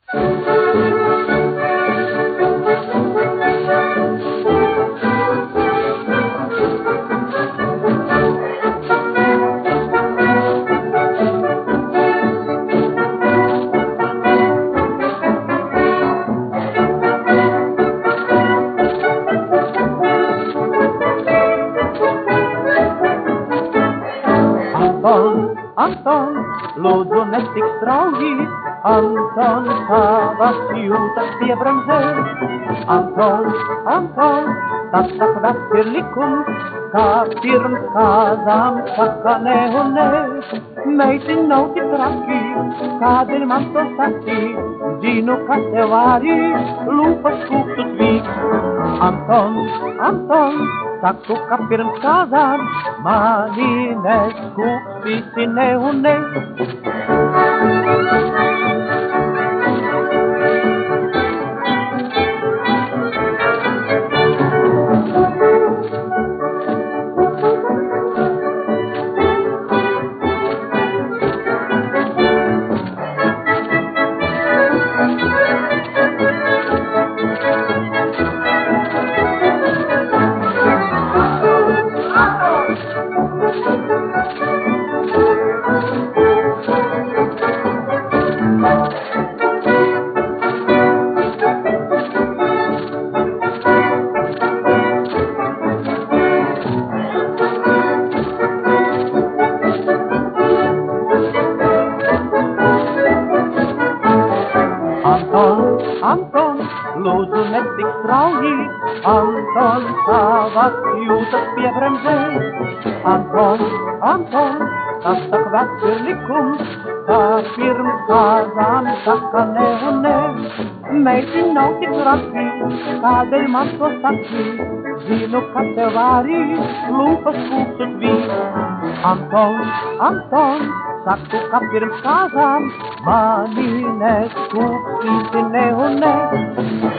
Anton, lūdzu netik strauji, Anton, tavas jūtas piebremzē. Anton, tas tak vec ir likums, kā pirms kāzām saka nē un nē. Meitiņ nav tik traki, kādēļ man to saki, zinu, ka tev arī lūpas kūptus vīk. Anton, saku, ka pirms kāzām mani neskūpstīsi ne un ne. Anton, lūdzu netik strauji, Anton, tavas jūtas piebremzē. Anton, tas tak vec ir likums, kā pirms kāzām saka nē un nē. Meitiņ nav tik traki, kādēļ man to saki, zinu, ka tev arī lūpas kūpstus vīk. Anton, saku, ka pirms kāzām mani neskūpstīsi ne un ne.